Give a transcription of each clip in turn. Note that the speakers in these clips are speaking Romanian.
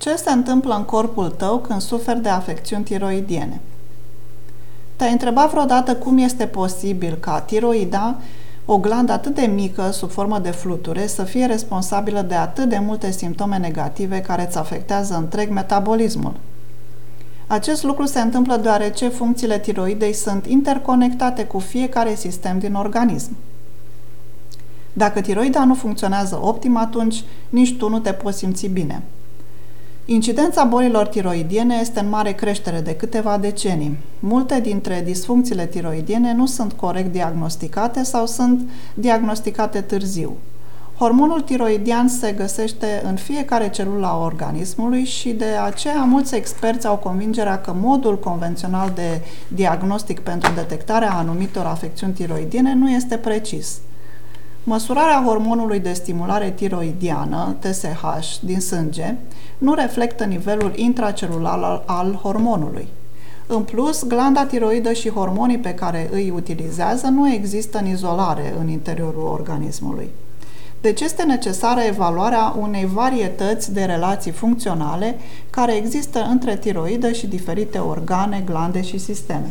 Ce se întâmplă în corpul tău când suferi de afecțiuni tiroidiene? Te-ai întrebat vreodată cum este posibil ca tiroida, o glandă atât de mică, sub formă de fluture, să fie responsabilă de atât de multe simptome negative care îți afectează întreg metabolismul? Acest lucru se întâmplă deoarece funcțiile tiroidei sunt interconectate cu fiecare sistem din organism. Dacă tiroida nu funcționează optim, atunci nici tu nu te poți simți bine. Incidența bolilor tiroidiene este în mare creștere de câteva decenii. Multe dintre disfuncțiile tiroidiene nu sunt corect diagnosticate sau sunt diagnosticate târziu. Hormonul tiroidian se găsește în fiecare celulă a organismului și de aceea mulți experți au convingerea că modul convențional de diagnostic pentru detectarea anumitor afecțiuni tiroidiene nu este precis. Măsurarea hormonului de stimulare tiroidiană, TSH, din sânge nu reflectă nivelul intracelular al hormonului. În plus, glanda tiroidă și hormonii pe care îi utilizează nu există în izolare în interiorul organismului. Deci este necesară evaluarea unei varietăți de relații funcționale care există între tiroidă și diferite organe, glande și sisteme.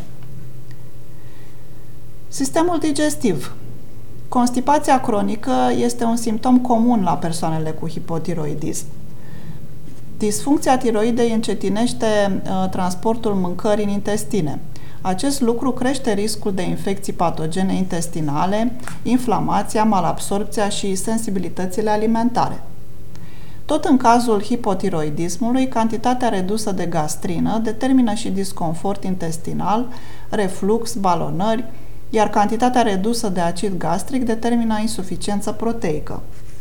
Sistemul digestiv. Constipația cronică este un simptom comun la persoanele cu hipotiroidism. Disfuncția tiroidei încetinește transportul mâncării în intestine. Acest lucru crește riscul de infecții patogene intestinale, inflamația, malabsorpția și sensibilitățile alimentare. Tot în cazul hipotiroidismului, cantitatea redusă de gastrină determină și disconfort intestinal, reflux, balonări, iar cantitatea redusă de acid gastric determină insuficiență proteică.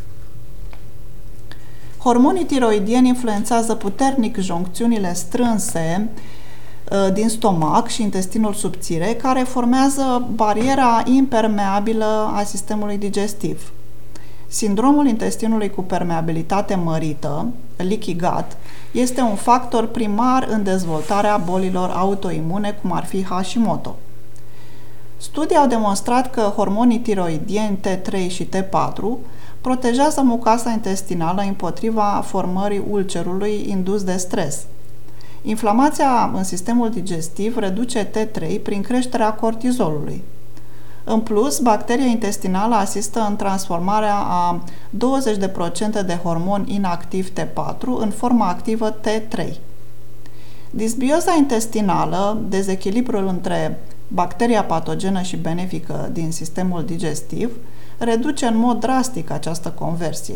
Hormonii tiroidieni influențează puternic joncțiunile strânse din stomac și intestinul subțire, care formează bariera impermeabilă a sistemului digestiv. Sindromul intestinului cu permeabilitate mărită, leaky gut, este un factor primar în dezvoltarea bolilor autoimune, cum ar fi Hashimoto. Studii au demonstrat că hormonii tiroidieni T3 și T4 protejează mucoasa intestinală împotriva formării ulcerului indus de stres. Inflamația în sistemul digestiv reduce T3 prin creșterea cortizolului. În plus, bacteria intestinală asistă în transformarea a 20% de hormon inactiv T4 în forma activă T3. Disbioza intestinală, dezechilibrul între bacteria patogenă și benefică din sistemul digestiv, reduce în mod drastic această conversie.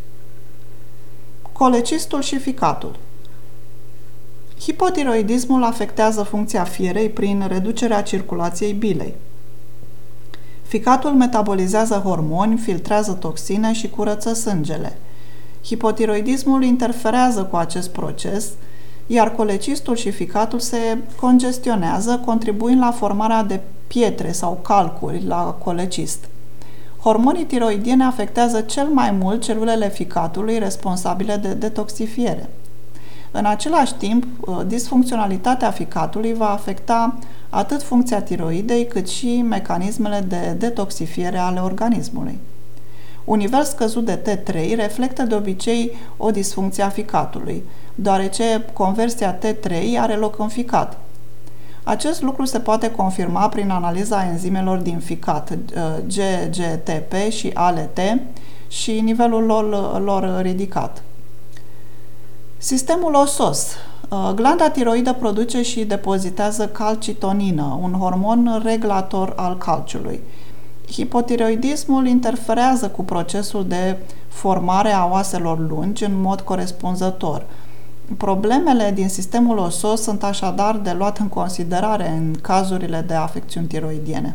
Colecistul și ficatul. Hipotiroidismul afectează funcția fierei prin reducerea circulației bilei. Ficatul metabolizează hormoni, filtrează toxine și curăță sângele. Hipotiroidismul interferează cu acest proces, iar colecistul și ficatul se congestionează, contribuind la formarea de pietre sau calcuri la colecist. Hormonii tiroidieni afectează cel mai mult celulele ficatului responsabile de detoxifiere. În același timp, disfuncționalitatea ficatului va afecta atât funcția tiroidei, cât și mecanismele de detoxifiere ale organismului. Un nivel scăzut de T3 reflectă de obicei o disfuncție a ficatului, deoarece conversia T3 are loc în ficat. Acest lucru se poate confirma prin analiza enzimelor din ficat, GGTP și ALT, și nivelul lor ridicat. Sistemul osos. Glanda tiroidă produce și depozitează calcitonină, un hormon regulator al calciului. Hipotiroidismul interferează cu procesul de formare a oaselor lungi în mod corespunzător. Problemele din sistemul osos sunt așadar de luat în considerare în cazurile de afecțiuni tiroidiene.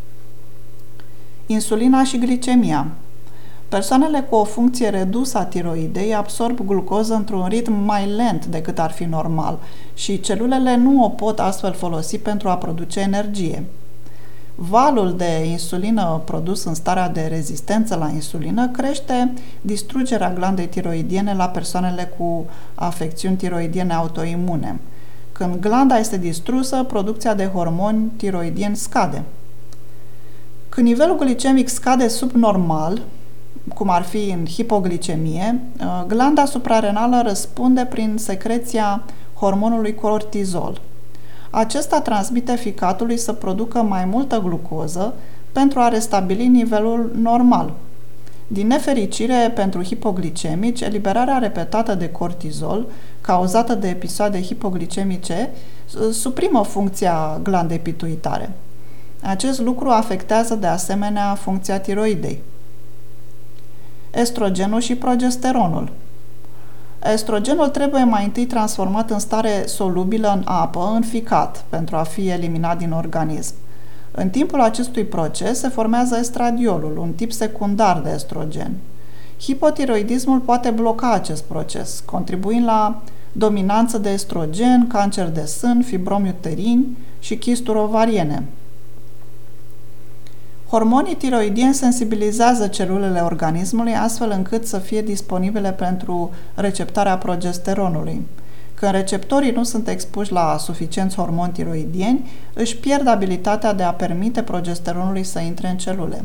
Insulina și glicemia. Persoanele cu o funcție redusă a tiroidei absorb glucoză într-un ritm mai lent decât ar fi normal și celulele nu o pot astfel folosi pentru a produce energie. Valul de insulină produs în starea de rezistență la insulină crește distrugerea glandei tiroidiene la persoanele cu afecțiuni tiroidiene autoimune. Când glanda este distrusă, producția de hormoni tiroidieni scade. Când nivelul glicemic scade sub normal, cum ar fi în hipoglicemie, glanda suprarenală răspunde prin secreția hormonului cortizol. Acesta transmite ficatului să producă mai multă glucoză pentru a restabili nivelul normal. Din nefericire pentru hipoglicemici, eliberarea repetată de cortizol, cauzată de episoade hipoglicemice, suprimă funcția glandei pituitare. Acest lucru afectează de asemenea funcția tiroidei. Estrogenul și progesteronul. Estrogenul trebuie mai întâi transformat în stare solubilă în apă, în ficat, pentru a fi eliminat din organism. În timpul acestui proces se formează estradiolul, un tip secundar de estrogen. Hipotiroidismul poate bloca acest proces, contribuind la dominanță de estrogen, cancer de sân, fibromi uterini și chisturi ovariene. Hormonii tiroidieni sensibilizează celulele organismului astfel încât să fie disponibile pentru receptarea progesteronului. Când receptorii nu sunt expuși la suficienți hormoni tiroidieni, își pierd abilitatea de a permite progesteronului să intre în celule.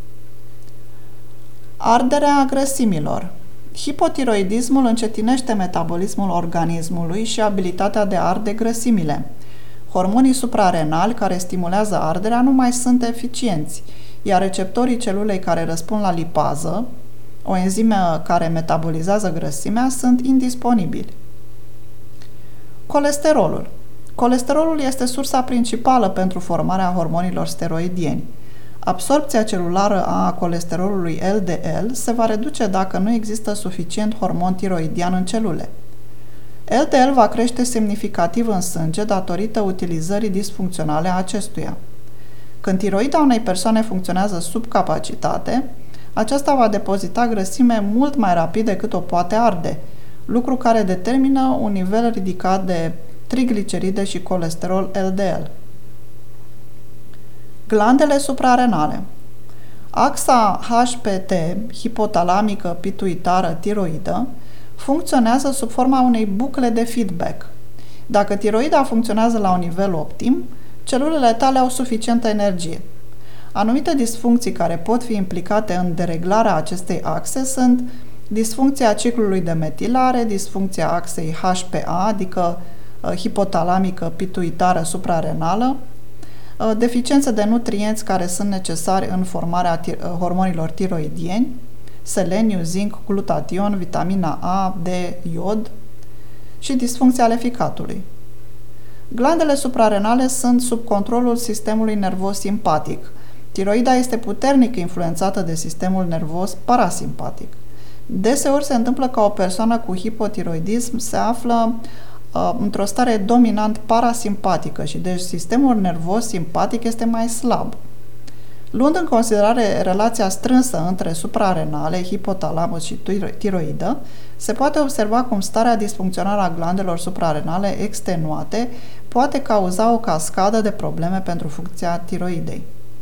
Arderea grăsimilor. Hipotiroidismul încetinește metabolismul organismului și abilitatea de a arde grăsimile. Hormonii suprarenali care stimulează arderea nu mai sunt eficienți, iar receptorii celulei care răspund la lipază, o enzimă care metabolizează grăsimea, sunt indisponibili. Colesterolul. Colesterolul este sursa principală pentru formarea hormonilor steroidieni. Absorbția celulară a colesterolului LDL se va reduce dacă nu există suficient hormon tiroidian în celule. LDL va crește semnificativ în sânge datorită utilizării disfuncționale a acestuia. Când tiroida unei persoane funcționează sub capacitate, aceasta va depozita grăsime mult mai rapid decât o poate arde, lucru care determină un nivel ridicat de trigliceride și colesterol LDL. Glandele suprarenale. Axa HPT, hipotalamică, pituitară, tiroidă, funcționează sub forma unei bucle de feedback. Dacă tiroida funcționează la un nivel optim, celulele tale au suficientă energie. Anumite disfuncții care pot fi implicate în dereglarea acestei axe sunt disfuncția ciclului de metilare, disfuncția axei HPA, adică hipotalamică, pituitară, suprarenală, deficiențe de nutrienți care sunt necesari în formarea hormonilor tiroidieni, seleniu, zinc, glutation, vitamina A, D, iod și disfuncția ale ficatului. Glandele suprarenale sunt sub controlul sistemului nervos simpatic. Tiroida este puternic influențată de sistemul nervos parasimpatic. Deseori se întâmplă ca o persoană cu hipotiroidism se află într-o stare dominant parasimpatică și deci sistemul nervos simpatic este mai slab. Luând în considerare relația strânsă între suprarenale, hipotalamus și tiroidă, se poate observa cum starea disfuncțională a glandelor suprarenale extenuate poate cauza o cascadă de probleme pentru funcția tiroidei.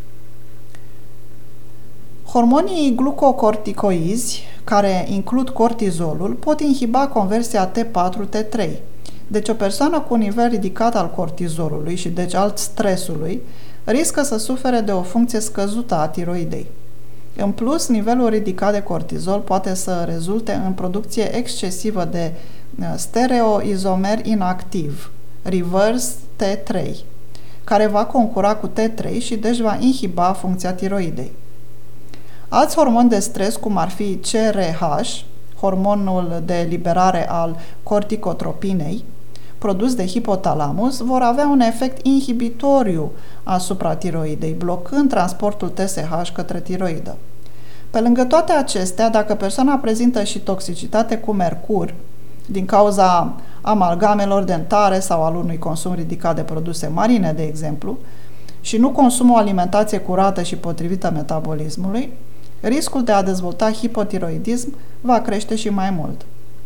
Hormonii glucocorticoizi, care includ cortizolul, pot inhiba conversia T4-T3. Deci o persoană cu un nivel ridicat al cortizolului și deci al stresului riscă să sufere de o funcție scăzută a tiroidei. În plus, nivelul ridicat de cortizol poate să rezulte în producție excesivă de stereoizomer inactiv, reverse T3, care va concura cu T3 și deci va inhiba funcția tiroidei. Alți hormoni de stres, cum ar fi CRH, hormonul de eliberare al corticotropinei, produs de hipotalamus, vor avea un efect inhibitoriu asupra tiroidei, blocând transportul TSH către tiroidă. Pe lângă toate acestea, dacă persoana prezintă și toxicitate cu mercur, din cauza amalgamelor dentare sau al unui consum ridicat de produse marine, de exemplu, și nu consumă o alimentație curată și potrivită metabolismului, riscul de a dezvolta hipotiroidism va crește și mai mult.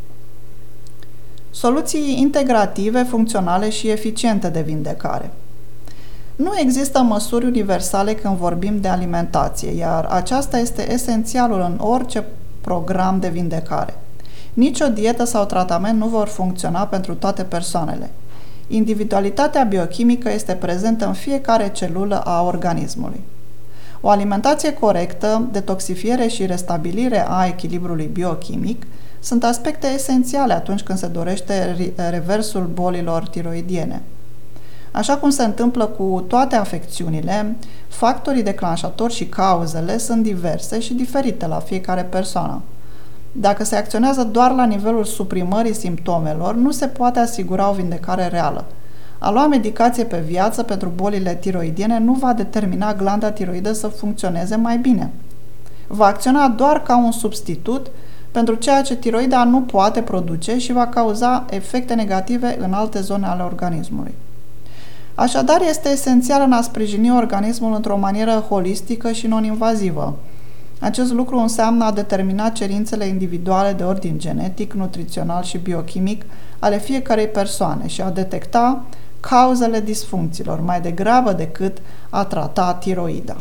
Soluții integrative, funcționale și eficiente de vindecare. Nu există măsuri universale când vorbim de alimentație, iar aceasta este esențialul în orice program de vindecare. Nici o dietă sau tratament nu vor funcționa pentru toate persoanele. Individualitatea biochimică este prezentă în fiecare celulă a organismului. O alimentație corectă, detoxifiere și restabilire a echilibrului biochimic sunt aspecte esențiale atunci când se dorește reversul bolilor tiroidiene. Așa cum se întâmplă cu toate afecțiunile, factorii declanșatori și cauzele sunt diverse și diferite la fiecare persoană. Dacă se acționează doar la nivelul suprimării simptomelor, nu se poate asigura o vindecare reală. A lua medicație pe viață pentru bolile tiroidiene nu va determina glanda tiroidă să funcționeze mai bine. Va acționa doar ca un substitut pentru ceea ce tiroida nu poate produce și va cauza efecte negative în alte zone ale organismului. Așadar, este esențial în a sprijini organismul într-o manieră holistică și non-invazivă. Acest lucru înseamnă a determina cerințele individuale de ordin genetic, nutrițional și biochimic ale fiecărei persoane și a detecta cauzele disfuncțiilor, mai degrabă decât a trata tiroida.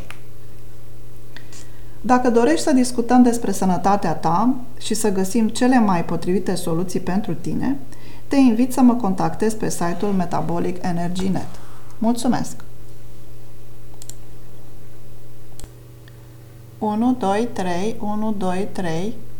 Dacă dorești să discutăm despre sănătatea ta și să găsim cele mai potrivite soluții pentru tine, te invit să mă contactezi pe site-ul Metabolic Energy Net. Mulțumesc! 1, 2, 3, 1, 2, 3